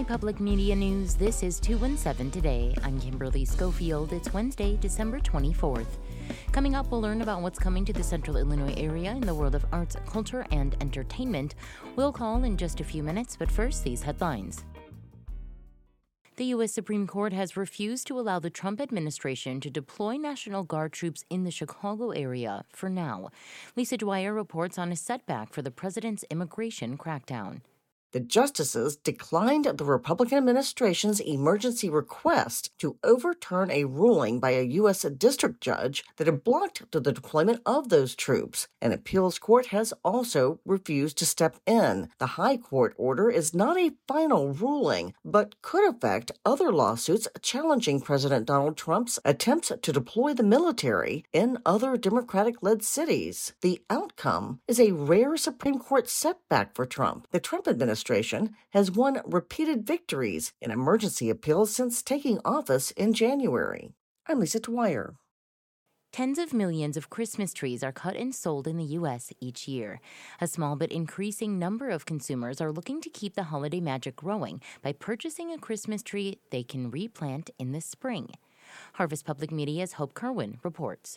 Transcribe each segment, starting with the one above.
Illinois Public Media News, this is 217 Today. I'm Kimberly Schofield. It's Wednesday, December 24th. Coming up, we'll learn about what's coming to the central Illinois area in the world of arts, culture, and entertainment. We'll call in just a few minutes, but first, these headlines. The U.S. Supreme Court has refused to allow the Trump administration to deploy National Guard troops in the Chicago area for now. Lisa Dwyer reports on a setback for the president's immigration crackdown. The justices declined the Republican administration's emergency request to overturn a ruling by a U.S. district judge that had blocked the deployment of those troops. An appeals court has also refused to step in. The high court order is not a final ruling, but could affect other lawsuits challenging President Donald Trump's attempts to deploy the military in other Democratic-led cities. The outcome is a rare Supreme Court setback for Trump. The Trump administration has won repeated victories in emergency appeals since taking office in January. I'm Lisa Dwyer. Tens of millions of Christmas trees are cut and sold in the U.S. each year. A small but increasing number of consumers are looking to keep the holiday magic growing by purchasing a Christmas tree they can replant in the spring. Harvest Public Media's Hope Kerwin reports.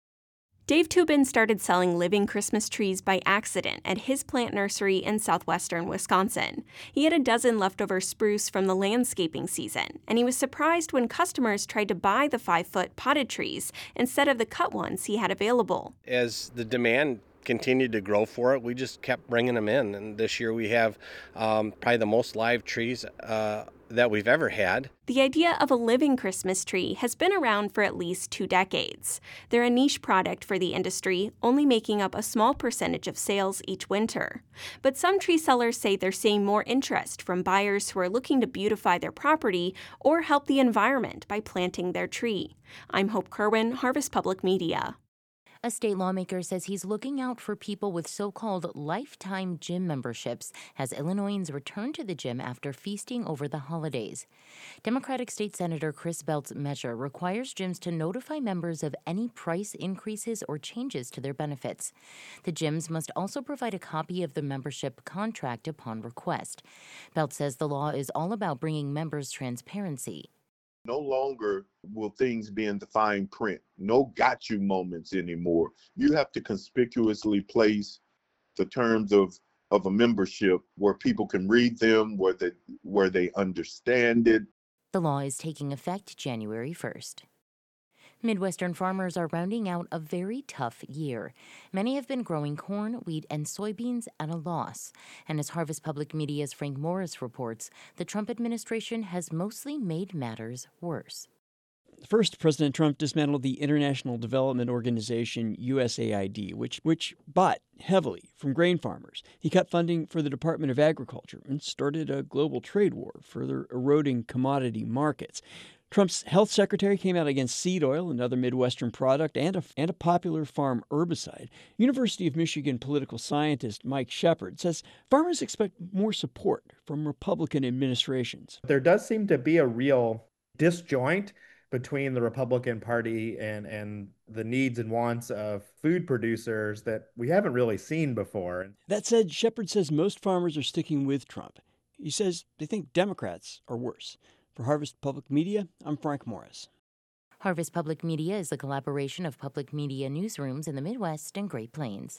Dave Toobin started selling living Christmas trees by accident at his plant nursery in southwestern Wisconsin. He had a dozen leftover spruce from the landscaping season, and he was surprised when customers tried to buy the 5-foot potted trees instead of the cut ones he had available. As the demand continued to grow for it, we just kept bringing them in. And this year we have probably the most live trees that we've ever had. The idea of a living Christmas tree has been around for at least 2 decades. They're a niche product for the industry, only making up a small percentage of sales each winter. But some tree sellers say they're seeing more interest from buyers who are looking to beautify their property or help the environment by planting their tree. I'm Hope Kerwin, Harvest Public Media. A state lawmaker says he's looking out for people with so-called lifetime gym memberships as Illinoisans return to the gym after feasting over the holidays. Democratic State Senator Chris Belt's measure requires gyms to notify members of any price increases or changes to their benefits. The gyms must also provide a copy of the membership contract upon request. Belt says the law is all about bringing members transparency. No longer will things be in the fine print. No got you moments anymore. You have to conspicuously place the terms of a membership where people can read them, where they understand it. The law is taking effect January 1st. Midwestern farmers are rounding out a very tough year. Many have been growing corn, wheat, and soybeans at a loss. And as Harvest Public Media's Frank Morris reports, the Trump administration has mostly made matters worse. First, President Trump dismantled the International Development Organization, USAID, which bought heavily from grain farmers. He cut funding for the Department of Agriculture and started a global trade war, further eroding commodity markets. Trump's health secretary came out against seed oil, another Midwestern product, and a popular farm herbicide. University of Michigan political scientist Mike Shepard says farmers expect more support from Republican administrations. There does seem to be a real disjoint between the Republican Party and the needs and wants of food producers that we haven't really seen before. That said, Shepard says most farmers are sticking with Trump. He says they think Democrats are worse. For Harvest Public Media, I'm Frank Morris. Harvest Public Media is a collaboration of public media newsrooms in the Midwest and Great Plains.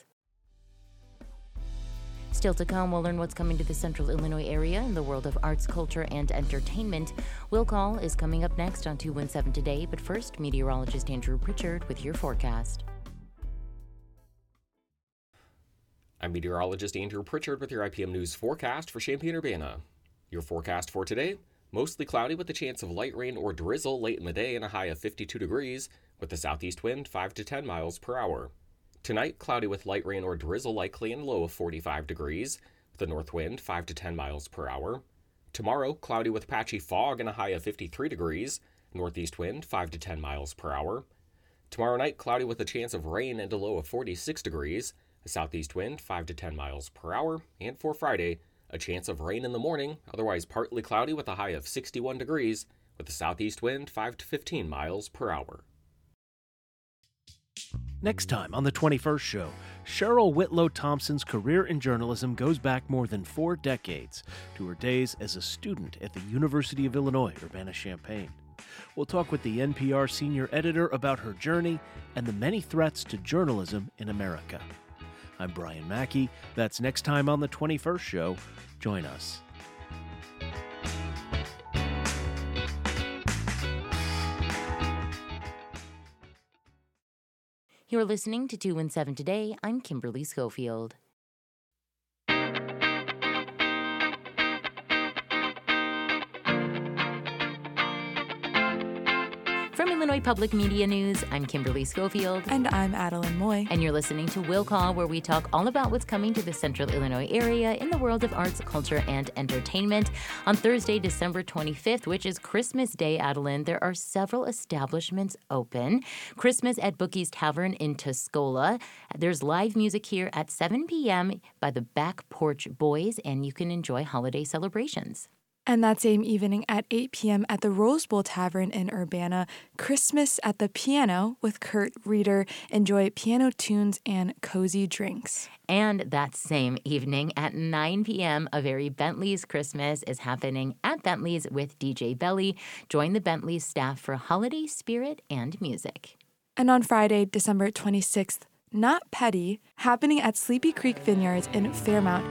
Still to come, we'll learn what's coming to the central Illinois area in the world of arts, culture, and entertainment. Will Call is coming up next on 217 Today, but first, meteorologist Andrew Pritchard with your forecast. I'm meteorologist Andrew Pritchard with your IPM News forecast for Champaign-Urbana. Your forecast for today: mostly cloudy with a chance of light rain or drizzle late in the day and a high of 52 degrees, with the southeast wind 5 to 10 miles per hour. Tonight, cloudy with light rain or drizzle likely and low of 45 degrees, with a north wind 5 to 10 miles per hour. Tomorrow, cloudy with patchy fog and a high of 53 degrees, northeast wind 5 to 10 miles per hour. Tomorrow night, cloudy with a chance of rain and a low of 46 degrees, a southeast wind 5 to 10 miles per hour. And for Friday, a chance of rain in the morning, otherwise partly cloudy with a high of 61 degrees, with a southeast wind 5 to 15 miles per hour. Next time on The 21st Show, Cheryl Whitlow Thompson's career in journalism goes back more than 4 decades to her days as a student at the University of Illinois, Urbana-Champaign. We'll talk with the NPR senior editor about her journey and the many threats to journalism in America. I'm Brian Mackey. That's next time on The 21st Show. Join us. You're listening to 217 Today. I'm Kimberly Schofield. From Illinois Public Media News, I'm Kimberly Schofield. And I'm Adeline Moy. And you're listening to Will Call, where we talk all about what's coming to the Central Illinois area in the world of arts, culture, and entertainment. On Thursday, December 25th, which is Christmas Day, Adeline, there are several establishments open. Christmas at Bookie's Tavern in Tuscola. There's live music here at 7 p.m. by the Back Porch Boys, and you can enjoy holiday celebrations. And that same evening at 8 p.m. at the Rose Bowl Tavern in Urbana, Christmas at the Piano with Kurt Reeder. Enjoy piano tunes and cozy drinks. And that same evening at 9 p.m., A Very Bentley's Christmas is happening at Bentley's with DJ Belly. Join the Bentley's staff for holiday spirit and music. And on Friday, December 26th, Not Petty, happening at Sleepy Creek Vineyards in Fairmount.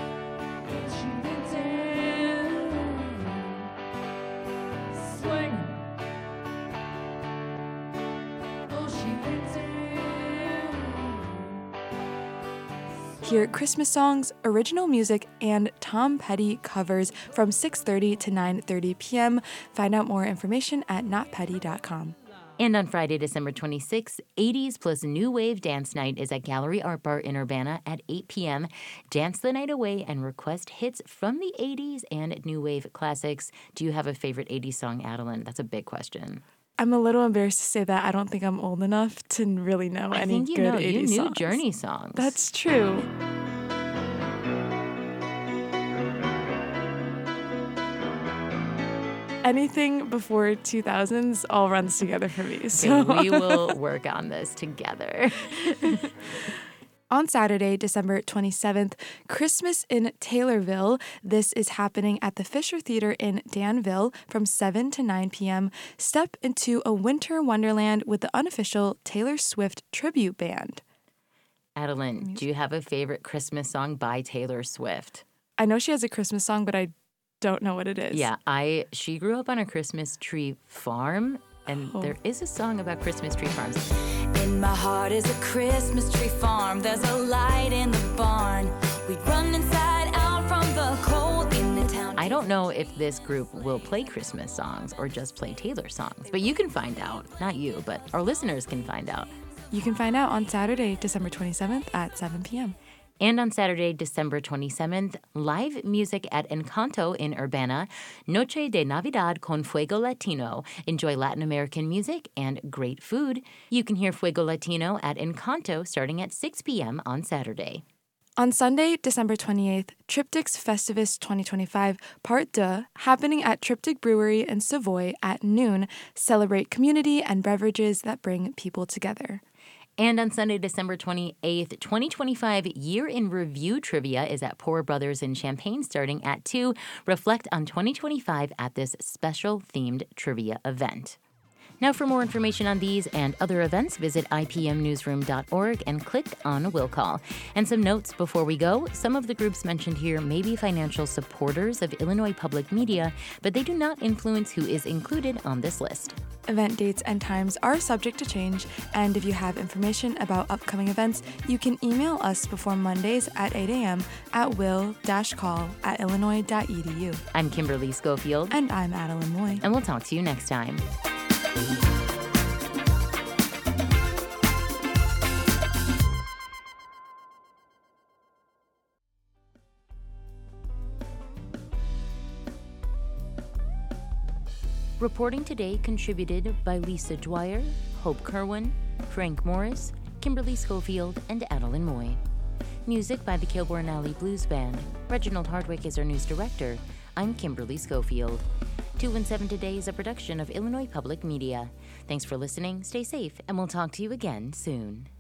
Hear Christmas songs, original music, and Tom Petty covers from 6:30 to 9:30 p.m. Find out more information at notpetty.com. And on Friday, December 26th, 80s plus New Wave Dance Night is at Gallery Art Bar in Urbana at 8 p.m. Dance the night away and request hits from the 80s and New Wave classics. Do you have a favorite 80s song, Adeline? That's a big question. I'm a little embarrassed to say that. I don't think I'm old enough to really know any good 80s songs. You knew Journey songs. That's true. Anything before 2000s all runs together for me. So we will work on this together. On Saturday, December 27th, Christmas in Taylorville. This is happening at the Fisher Theater in Danville from 7 to 9 p.m. Step into a winter wonderland with the unofficial Taylor Swift tribute band. Adeline, do you have a favorite Christmas song by Taylor Swift? I know she has a Christmas song, but I don't know what it is. Yeah, she grew up on a Christmas tree farm, and there is a song about Christmas tree farms. In my heart is a Christmas tree farm. There's a light in the barn. We run inside out from the cold in the town. I don't know if this group will play Christmas songs or just play Taylor songs, but you can find out. Not you, but our listeners can find out. You can find out on Saturday, December 27th at 7 p.m. And on Saturday, December 27th, live music at Encanto in Urbana, Noche de Navidad con Fuego Latino. Enjoy Latin American music and great food. You can hear Fuego Latino at Encanto starting at 6 p.m. on Saturday. On Sunday, December 28th, Triptych's Festivus 2025 Part 2, happening at Triptych Brewery in Savoy at noon. Celebrate community and beverages that bring people together. And on Sunday, December 28th, 2025 Year in Review Trivia is at Poor Brothers in Champaign starting at 2. Reflect on 2025 at this special themed trivia event. Now, for more information on these and other events, visit ipmnewsroom.org and click on Will Call. And some notes before we go. Some of the groups mentioned here may be financial supporters of Illinois Public Media, but they do not influence who is included on this list. Event dates and times are subject to change, and if you have information about upcoming events, you can email us before Mondays at 8 a.m. at will-call@illinois.edu. I'm Kimberly Schofield. And I'm Adeline Moy. And we'll talk to you next time. Reporting today contributed by Lisa Dwyer, Hope Kerwin, Frank Morris, Kimberly Schofield, and Adeline Moy. Music by the Kilbourne Alley Blues Band. Reginald Hardwick is our news director. I'm Kimberly Schofield. 217 Today is a production of Illinois Public Media. Thanks for listening, stay safe, and we'll talk to you again soon.